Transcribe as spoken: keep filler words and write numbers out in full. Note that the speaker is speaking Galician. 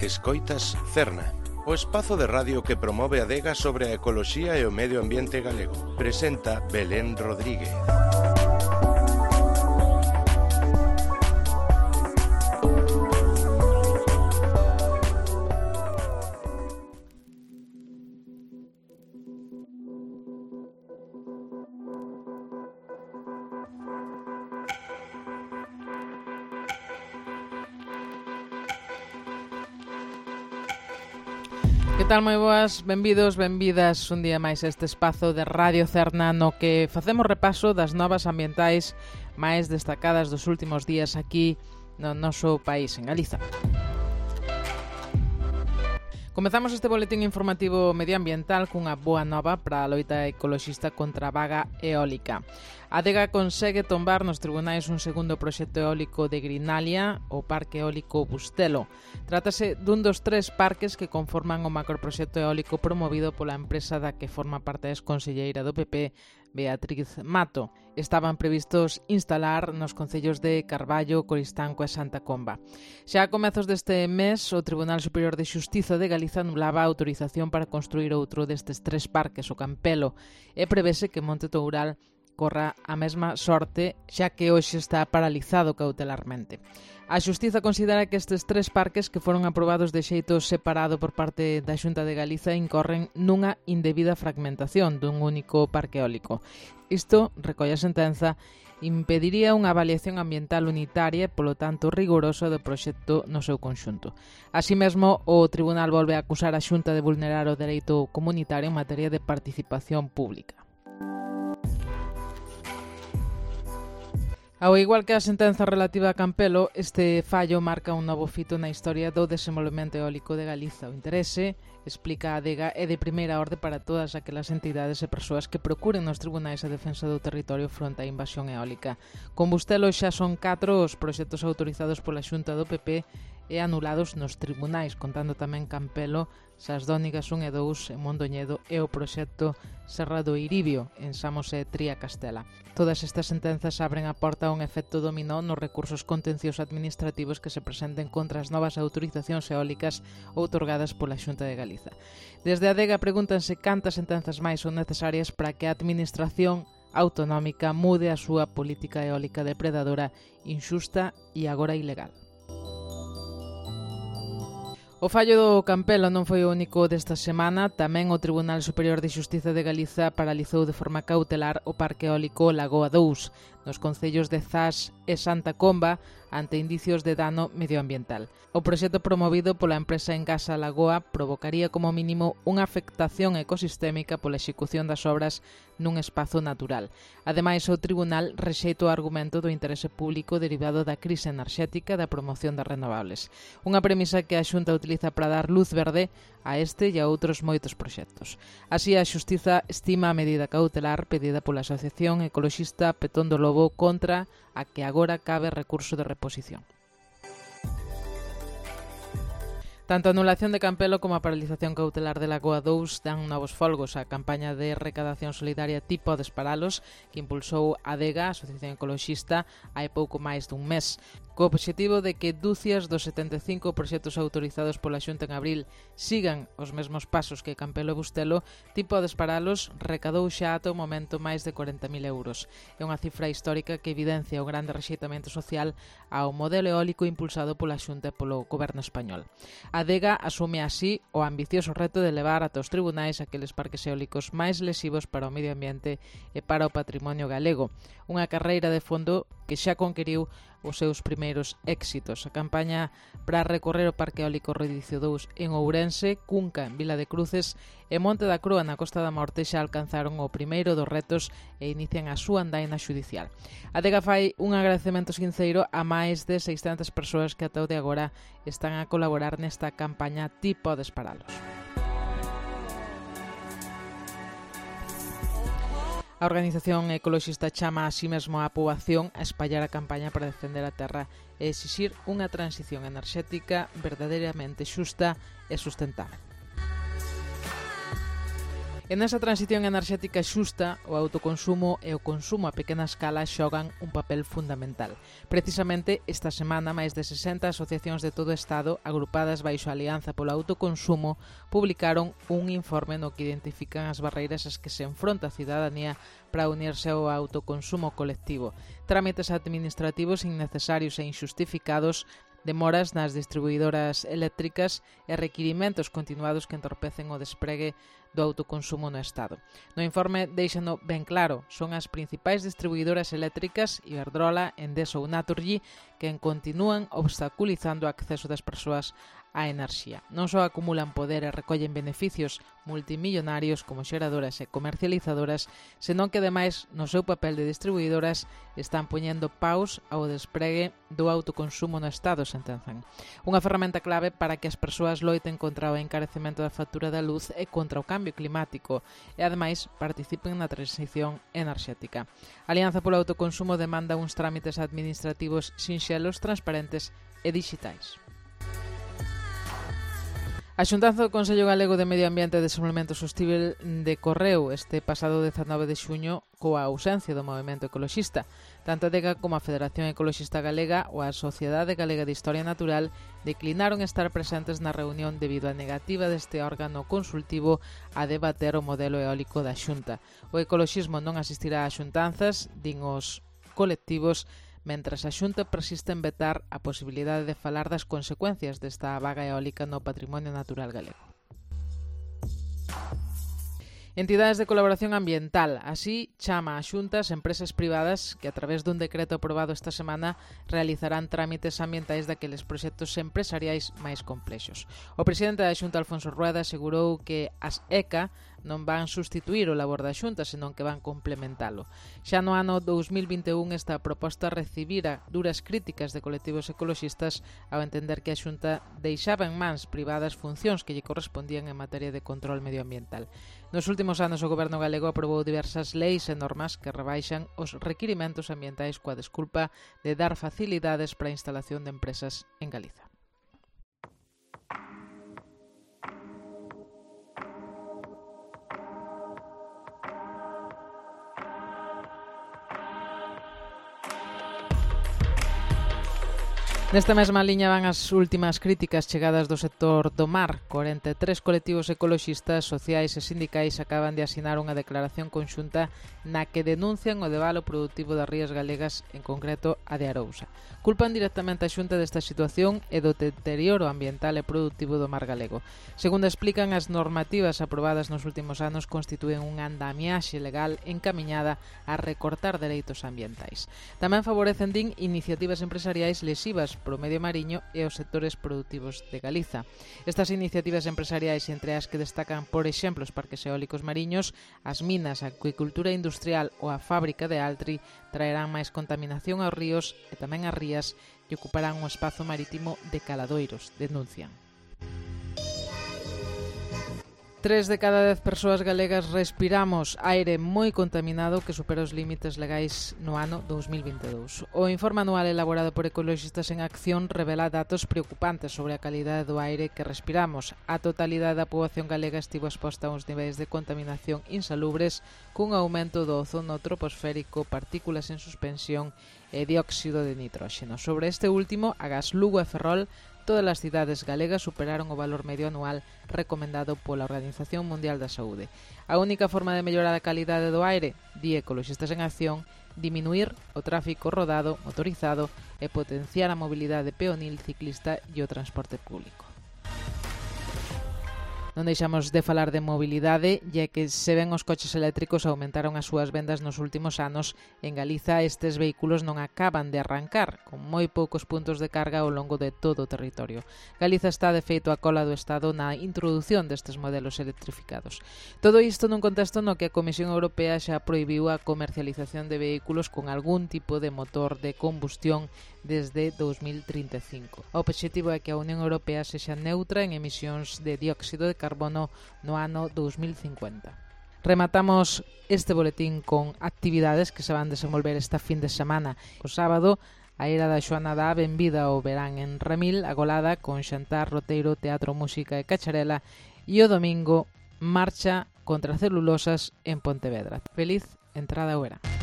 Escoitas Cerna, o espazo de radio que promove a adega sobre a ecoloxía e o medio ambiente galego. Presenta Belén Rodríguez. Que tal, moi boas, benvidos, benvidas un día máis a este espazo de Radio Cerna no que facemos repaso das novas ambientais máis destacadas dos últimos días aquí no noso país, en Galiza. Comezamos este boletín informativo medioambiental cunha boa nova para a loita ecoloxista contra a vaga eólica. A adega consegue tombar nos tribunais un segundo proxecto eólico de Grinalia, o Parque Eólico Bustelo. Trátase dun dos tres parques que conforman o macroproxecto eólico promovido pola empresa da que forma parte a exconselleira do P P, Beatriz Mato. Estaban previstos instalar nos concellos de Carballo, Coristanco e Santa Comba. Xa a comezos deste mes, o Tribunal Superior de Xustiza de Galiza anulaba a autorización para construir outro destes tres parques, o Campelo, e prevese que Monte Toural corra a mesma sorte, xa que hoxe está paralizado cautelarmente. A Xustiza considera que estes tres parques que foron aprobados de xeito separado por parte da Xunta de Galiza incorren nunha indebida fragmentación dun único parque eólico. Isto, recolle a sentenza, impediría unha avaliación ambiental unitaria e, polo tanto, rigorosa do proxecto no seu conxunto. Así mesmo, o Tribunal volve a acusar a Xunta de vulnerar o dereito comunitario en materia de participación pública. Ao igual que a sentenza relativa a Campelo, este fallo marca un novo fito na historia do desenvolvemento eólico de Galiza. O interese, explica a adega, é de primeira orde para todas aquelas entidades e persoas que procuren nos tribunais a defensa do territorio fronte á invasión eólica. Con Bustelo xa son catro os proxectos autorizados pola Xunta do P P e anulados nos tribunais, contando tamén Campelo, Sasdónigas un e dous en Mondoñedo e o proxecto Serra do Iribio en Samos e Tría Castela. Todas estas sentenzas abren a porta a un efecto dominó nos recursos contenciosos administrativos que se presenten contra as novas autorizacións eólicas outorgadas pola Xunta de Galiza. Desde a adega pregúntanse cantas sentenzas máis son necesarias para que a administración autonómica mude a súa política eólica depredadora, inxusta e agora ilegal. O fallo do Campelo non foi o único desta semana. Tamén o Tribunal Superior de Xustiza de Galiza paralizou de forma cautelar o Parque Eólico Lagoa dous, nos concellos de Zas e Santa Comba, ante indicios de dano medioambiental. O proxecto promovido pola empresa Engasa Lagoa provocaría como mínimo unha afectación ecosistémica pola execución das obras nun espazo natural. Ademais, o Tribunal rexeita o argumento do interese público derivado da crise enerxética da promoción das renovables. Unha premisa que a Xunta utiliza para dar luz verde a este e a outros moitos proxectos. Así, a Xustiza estima a medida cautelar pedida pola Asociación Ecoloxista Petón do Lobo contra a que agora cabe recurso de reposición. Tanto a anulación de Campelo como a paralización cautelar de Lagoa dous dan novos folgos á campaña de recadación solidaria Tipo Desparalos que impulsou a adega, a Asociación Ecoloxista, hai pouco máis dun mes, co obxectivo de que dúcias dos setenta e cinco proxectos autorizados pola Xunta en abril sigan os mesmos pasos que Campelo e Bustelo. Tipo Desparalos recadou xa ata o momento máis de corenta mil euros. É unha cifra histórica que evidencia o grande rexeitamento social ao modelo eólico impulsado pola Xunta e polo goberno español. A adega asume así o ambicioso reto de levar ata os tribunais aqueles parques eólicos máis lesivos para o medio ambiente e para o patrimonio galego. Unha carreira de fondo que xa conquiriu os seus primeiros éxitos. A campaña para recorrer o Parque Eólico Rodicio dous en Ourense, Cunca en Vila de Cruces e Monte da Croa na Costa da Morte xa alcanzaron o primeiro dos retos e inician a súa andaina xudicial. A adega fai un agradecemento sinceiro a máis de seiscentas persoas que ata o de agora están a colaborar nesta campaña Tipo Desparalos. A organización ecoloxista chama a sí mesmo a poboación a espallar a campaña para defender a terra e exixir unha transición enerxética verdadeiramente xusta e sustentável. E nesa transición enerxética xusta, o autoconsumo e o consumo a pequena escala xogan un papel fundamental. Precisamente, esta semana, máis de sesenta asociacións de todo o Estado, agrupadas baixo a Alianza polo Autoconsumo, publicaron un informe no que identifican as barreiras ás que se enfronta a cidadanía para unirse ao autoconsumo colectivo. Trámites administrativos innecesarios e injustificados, demoras nas distribuidoras eléctricas e requirimentos continuados que entorpecen o despregue do autoconsumo no Estado. No informe deixano ben claro, son as principais distribuidoras eléctricas, Iberdrola, Endesa ou Naturgy, que continúan obstaculizando o acceso das persoas á enerxía. Non só acumulan poder e recollen beneficios multimillonarios como xeradoras e comercializadoras, senón que, ademais, no seu papel de distribuidoras, están poñendo paus ao despregue do autoconsumo no Estado, sentenzan. Unha ferramenta clave para que as persoas loiten contra o encarecemento da factura da luz e contra o cambio climático e, ademais, participen na transición enerxética. A Alianza polo Autoconsumo demanda uns trámites administrativos sinxelos, transparentes e digitais. A xuntanza do Consello Galego de Medio Ambiente e Desenvolvemento Sostíbel decorreu este pasado dezanove de xuño coa ausencia do movemento ecoloxista. Tanto a DEGA como a Federación Ecoloxista Galega ou a Sociedade Galega de Historia Natural declinaron estar presentes na reunión debido á negativa deste órgano consultivo a debater o modelo eólico da Xunta. O ecoloxismo non asistirá a xuntanzas, din os colectivos, mentras a Xunta persiste en vetar a posibilidade de falar das consecuencias desta vaga eólica no patrimonio natural galego. Entidades de colaboración ambiental. Así chama a Xunta as empresas privadas que, a través dun decreto aprobado esta semana, realizarán trámites ambientais daqueles proxectos empresariais máis complexos. O presidente da Xunta, Alfonso Rueda, asegurou que as E C A non van sustituir o labor da Xunta, senón que van complementalo. Xa no ano dous mil vinte e un esta proposta recibira duras críticas de colectivos ecoloxistas ao entender que a Xunta deixaba en mans privadas funcións que lle correspondían en materia de control medioambiental. Nos últimos anos o Goberno galego aprobou diversas leis e normas que rebaixan os requirimentos ambientais coa desculpa de dar facilidades para a instalación de empresas en Galiza. Nesta mesma liña van as últimas críticas chegadas do sector do mar. corenta e tres colectivos ecoloxistas, sociais e sindicais acaban de asinar unha declaración conxunta na que denuncian o devalo produtivo das rías galegas, en concreto a de Arousa. Culpan directamente a Xunta desta situación e do deterioro ambiental e produtivo do mar galego. Segundo explican, as normativas aprobadas nos últimos anos constitúen unha andamiaxe legal encamiñada a recortar dereitos ambientais. Tamén favorecen, din, iniciativas empresariais lesivas pro medio mariño e os sectores produtivos de Galiza. Estas iniciativas empresariais, entre as que destacan, por exemplo, os parques eólicos mariños, as minas, a acuicultura industrial ou a fábrica de Altri, traerán máis contaminación aos ríos e tamén ás rías e ocuparán un espazo marítimo de caladoiros, denuncian. Tres de cada dez persoas galegas respiramos aire moi contaminado que supera os límites legais no ano dous mil vinte e dous. O informe anual elaborado por Ecoloxistas en Acción revela datos preocupantes sobre a calidade do aire que respiramos. A totalidade da poboación galega estivo exposta a uns niveis de contaminación insalubres, cun aumento do ozono troposférico, partículas en suspensión e dióxido de nitróxeno. Sobre este último, a gas Lugo e Ferrol, todas as cidades galegas superaron o valor medio anual recomendado pola Organización Mundial da Saúde. A única forma de mellorar a calidade do aire, di Ecoloxistas en Acción, diminuir o tráfico rodado, motorizado e potenciar a mobilidade peonil, ciclista e o transporte público. Non deixamos de falar de mobilidade, ya que se ven os coches eléctricos aumentaron as súas vendas nos últimos anos. En Galiza estes vehículos non acaban de arrancar, con moi poucos puntos de carga ao longo de todo o territorio. Galiza está de feito a cola do Estado na introdución destes modelos electrificados. Todo isto nun contexto no que a Comisión Europea xa prohibiu a comercialización de vehículos con algún tipo de motor de combustión desde dous mil trinta e cinco. O obxectivo é que a Unión Europea sexa neutra en emisións de dióxido de carbono no ano dous mil cincuenta. Rematamos este boletín con actividades que se van desenvolver esta fin de semana. O sábado, a Ira da Xoana dá benvida ao verán en Ramil, agolada con xantar, roteiro, teatro, música e cacharela, e o domingo Marcha contra celulosas en Pontevedra. Feliz entrada ao verán.